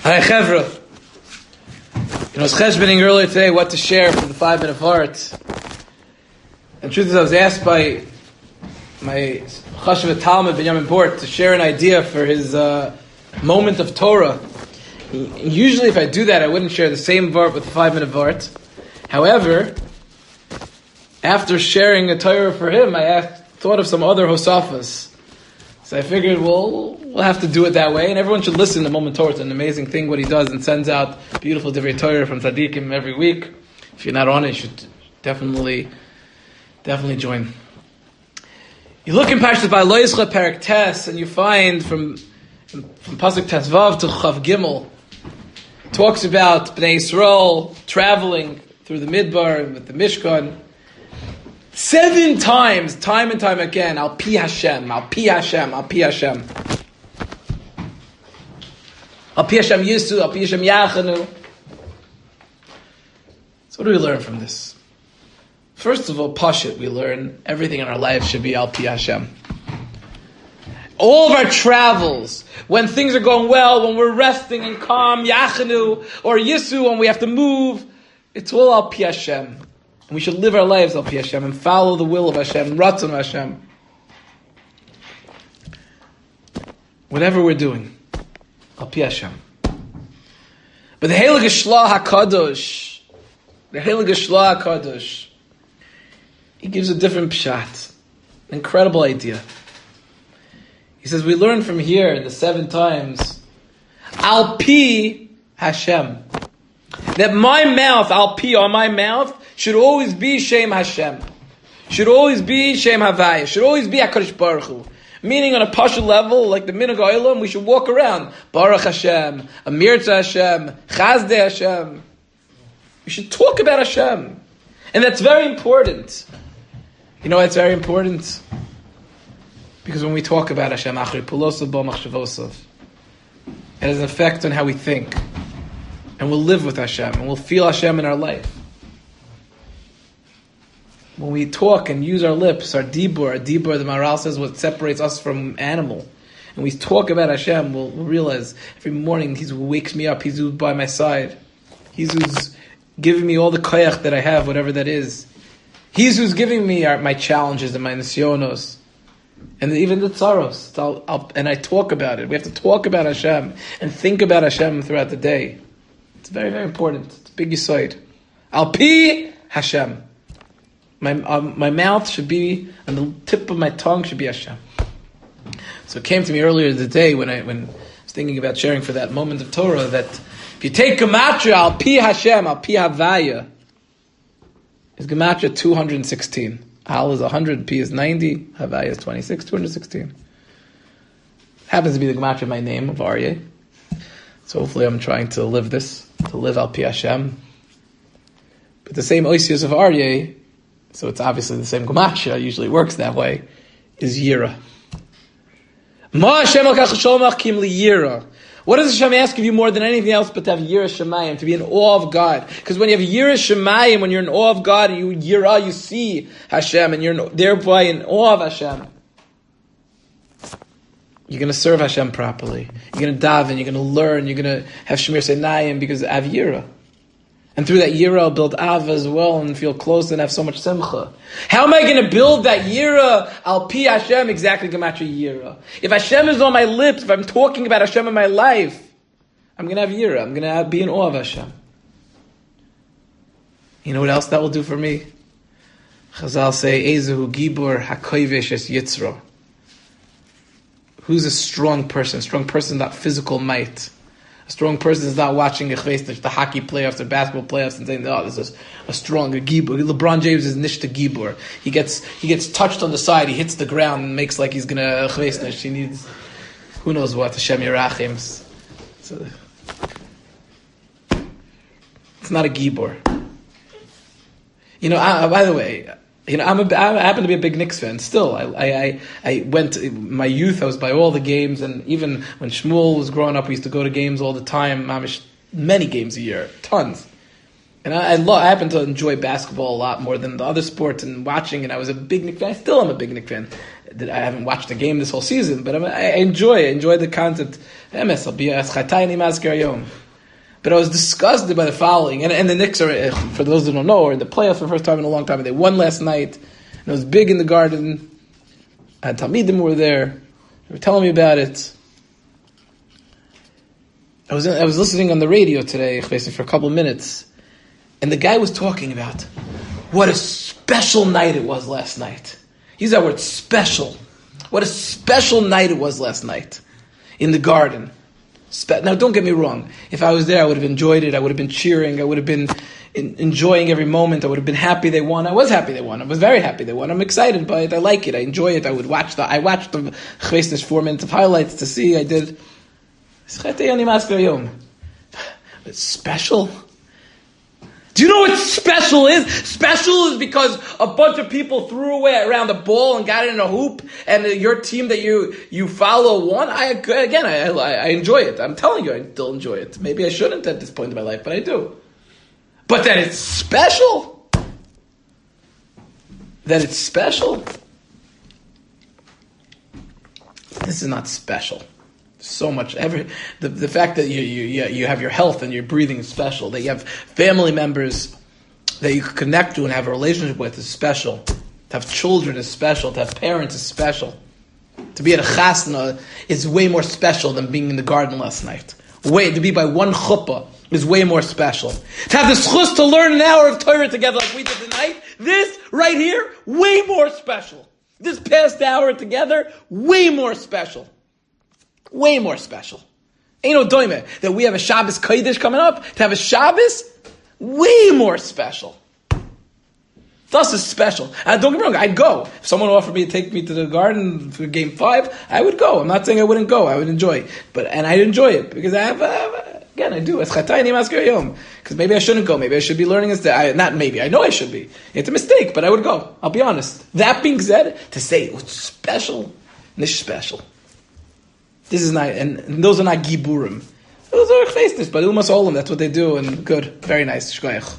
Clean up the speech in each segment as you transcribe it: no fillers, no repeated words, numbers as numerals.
Hi, Chevra. I was cheshboning earlier today what to share for the 5 minute heart. And the truth is, I was asked by my Chashav Talmud Benjamin Bort to share an idea for his moment of Torah. Usually, if I do that, I wouldn't share the same vart with the 5 minute vart. However, after sharing a Torah for him, I thought of some other Hosafas. So I figured, we'll have to do it that way, and everyone should listen to Moment Torah. It's an amazing thing what he does, and sends out beautiful Divrei Torah from Tzaddikim every week. If you're not on it, you should definitely join. You look in Parshas Vayischa Perek Tes, and you find from Pasuk Tes Vav to Chav Gimel, it talks about Bnei Yisrael traveling through the Midbar with the Mishkan. 7 times, time and time again, Al Pi Hashem, Al Pi Hashem, Al Pi Hashem. Al Pi Hashem Yisu, Al Pi Hashem Yachanu. So what do we learn from this? First of all, Pashut, we learn everything in our life should be Al Pi Hashem. All of our travels, when things are going well, when we're resting and calm, Yachanu, or Yisu, when we have to move, it's all Al Pi Hashem. And we should live our lives Al Pi Hashem and follow the will of Hashem, Ratzon Hashem. Whatever we're doing, Al Pi Hashem. But the Heilig Shlah HaKadosh, he gives a different pshat, an incredible idea. He says, we learn from here the 7 times, Al Pi Hashem. That my mouth, Al Pi, on my mouth, should always be Shem Hashem. Should always be Shem Havaya. Should always be HaKadosh Baruch Hu. Meaning on a Pasha level, like the Minhag HaOlam, we should walk around. Baruch Hashem, Amirza Hashem, Chazdei Hashem. We should talk about Hashem. And that's very important. You know why it's very important? Because when we talk about Hashem, Achri Pulosav Bo Machshavosav, it has an effect on how we think. And we'll live with Hashem, and we'll feel Hashem in our life. When we talk and use our lips, our dibur, the Maharal says what separates us from animal. And we talk about Hashem, we'll realize every morning He's who wakes me up, He's who's by my side. He's who's giving me all the koyach that I have, whatever that is. He's who's giving me my challenges and my nisyonos. And even the tzaros. And I talk about it. We have to talk about Hashem and think about Hashem throughout the day. It's very, very important. It's a big yesod. Al Pi Hashem. My mouth should be, and the tip of my tongue should be Hashem. So it came to me earlier today when I was thinking about sharing for that moment of Torah, that if you take Gematria, Al Pi Hashem, Al Pi Havaya, is Gematria 216. Al is 100, Pi is 90, Havaya is 26, 216. Happens to be the Gematria of my name, of Aryeh. So hopefully I'm trying to live this, to live Al Pi Hashem. But the same Oisius of Aryeh, so it's obviously the same Gematria, usually works that way, is Yira. Ma Hashem al kach kim li Yira. What does Hashem ask of you more than anything else but to have Yira Shemayim, to be in awe of God? Because when you have Yira Shemayim, when you're in awe of God, and you see Hashem, and you're thereby in awe of Hashem, you're going to serve Hashem properly. You're going to daven, you're going to learn, you're going to have Shemir Seinayim because of Yira. And through that Yira, I'll build Ava as well and feel close and have so much Simcha. How am I going to build that Yira? Al Pi Hashem, exactly Gematria Yira. If Hashem is on my lips, if I'm talking about Hashem in my life, I'm going to have Yira. I'm going to be in awe of Hashem. You know what else that will do for me? Chazal say, Ezehu Gibor HaKoivesh Es Yitzro. Who's a strong person? A strong person, not physical might. A strong person is not watching the hockey playoffs or basketball playoffs and saying, "Oh, this is a strong gibur." LeBron James is nishta gibur. He gets touched on the side, he hits the ground and makes like he's gonna chvesnish. He needs who knows what, Hashem Yerachim. So, it's not a gibur. You know. By the way. You know, I happen to be a big Knicks fan. Still, I went in my youth. I was by all the games, and even when Shmuel was growing up, we used to go to games all the time. Many games a year, tons. And I happen to enjoy basketball a lot more than the other sports and watching. And I was a big Knicks fan. I still am a big Knicks fan. I haven't watched a game this whole season, but I enjoy the content. Emes, I'll be Chatayni Masker Yom. But I was disgusted by the following, and the Knicks are, for those who don't know, are in the playoffs for the first time in a long time, and they won last night, and it was big in the Garden, and Talmidim were there, they were telling me about it. I was listening on the radio today, for a couple of minutes, and the guy was talking about what a special night it was last night. He used that word, special. What a special night it was last night in the Garden. Now, don't get me wrong. If I was there, I would have enjoyed it. I would have been cheering. I would have been enjoying every moment. I would have been happy they won. I was happy they won. I was very happy they won. I'm excited by it. I like it. I enjoy it. I watched the Chvesnish 4 minutes of highlights to see. I did. It's special. Do you know what special is? Special is because a bunch of people threw away around the ball and got it in a hoop, and your team that you follow won. I enjoy it. I'm telling you, I still enjoy it. Maybe I shouldn't at this point in my life, but I do. But that it's special? That it's special? This is not special. So much. The fact that you have your health and your breathing is special. That you have family members that you can connect to and have a relationship with is special. To have children is special. To have parents is special. To be at a chasna is way more special than being in the Garden last night. To be by one chuppah is way more special. To have the schus to learn an hour of Torah together like we did tonight, this right here, way more special. This past hour together, way more special. Way more special. Ain't no doime that we have a Shabbos Kodesh coming up. To have a Shabbos, way more special. Thus is special. And don't get me wrong, I'd go. If someone offered me to take me to the Garden for Game 5, I would go. I'm not saying I wouldn't go. I would enjoy. And I'd enjoy it because I do. Because maybe I shouldn't go. Maybe I should be learning instead. Not maybe. I know I should be. It's a mistake, but I would go. I'll be honest. That being said, to say it was special, nish special. This is not, and those are not giburim. Those are chvestis, but umas olam. That's what they do, and good, very nice. Shkoyach.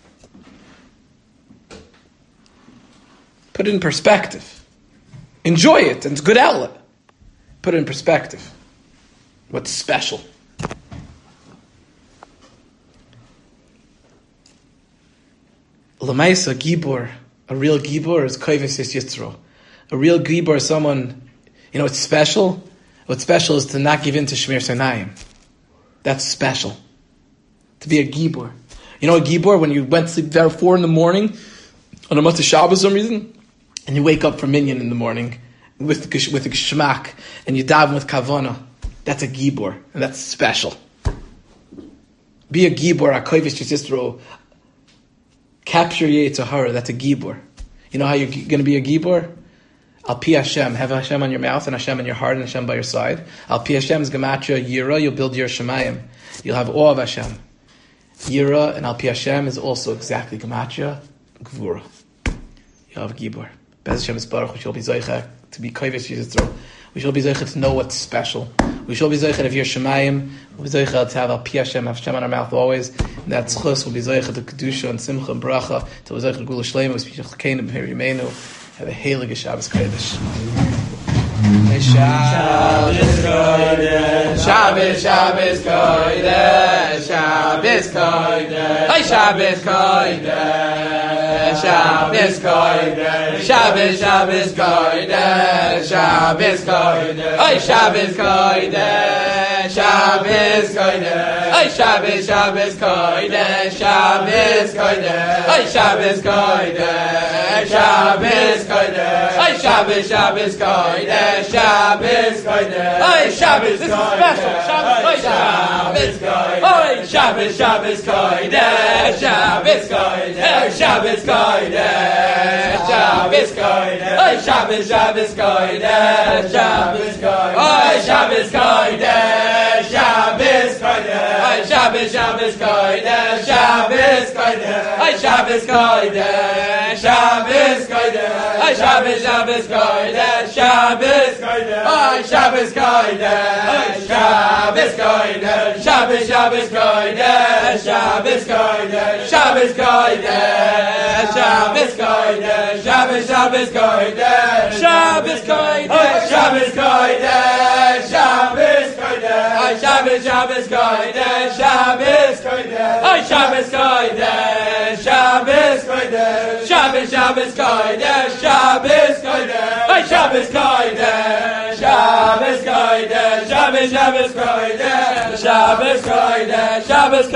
Put it in perspective. Enjoy it, and it's a good outlet. Put it in perspective. What's special? Lamaisa gibor, a real gibor is koivis is yitzro. A real gibor is someone, it's special. What's special is to not give in to Shmir Sinayim. That's special. To be a gibor. You know a gibor, when you went to sleep there 4 a.m. on a Motzei Shabbos for some reason, and you wake up for minyan in the morning with a geshmak, and you daven with kavana. That's a gibor, and that's special. Be a gibor, a koivish yisro. Capture Yetzirah, that's a gibor. You know how you're going to be a gibor? Al pi Hashem, have Hashem on your mouth and Hashem on your heart and Hashem by your side. Al pi Hashem is gematria yira, you'll build your shemayim. You'll have awe of Hashem. Yira and al pi Hashem is also exactly gematria gvura. You'll have a gibor. Bez Hashem is baruch, we shall be zeicha to be kovish yitzro. We shall be zeicha to know what's special. We shall be zeicha to have your shemayim. We'll be zeicha to have al pi Hashem, have Hashem on our mouth always. And that's chus, we'll be zeicha to kedusha and simcha and bracha. To zeicha to gula shleima, we speak chakenu b'hei rimenu. Have a heilige Shabbos Kodesh. Shabbos Kodesh, Shabbos, Shabbos Kodesh, Shabbos Kodesh, Hey Shabbos Kodesh, Shabbos Kodesh, Shabbos, Shabbos Kodesh, Shabbos Kodesh, Hey Shabbos Kodesh, Shabbos Kodesh, Hey Shabbos, Shabbos Kodesh, Shabbos Kodesh, Hey Shabbos Kodesh, Shabbos Kodesh, Hey Shabbos, Shabbos Kodesh, Shabbos Kodesh, Hey Shabbos, this is special, Shabbos Kodesh, Hey Shabbos, Shabbos Kodesh, Shabbos Kodesh, Hey Shabbos Kodesh, Shabbos Kodesh, Hey Shabbos, Shabbos Kodesh, Shabbos Kodesh, Hey Shabbos Kodesh, Shabbos Kodesh, Hey Shabbos, Shabbos Kodesh, Shabbos Kodesh, Hey Shabbos Kodesh, Shabbos Kodesh, Hey Shabbos, Shabbos Kodesh, Shabbos Kodesh, Hey Shabbos Kodesh, Shabbos Kodesh, Shabbos, Shabbos Kodesh, Shabbos Kodesh, Shabbos Kodesh, Shabbos Kodesh, Shabbos, Shabbos Kodesh, Shabbos Kodesh, Shabbos Kodesh, Shabbos Kodesh, Shabbos, Shabbos Kodesh, Shabbos Kodesh, Shabbos Kodesh, Shabbos Kodesh, Shabbos, Shabbos Kodesh, Shabbos Kodesh, Shabbos Kodesh, Shabbos Kodesh, Shabbos, Shabbos Kodesh, Shabbos Kodesh, Shabbos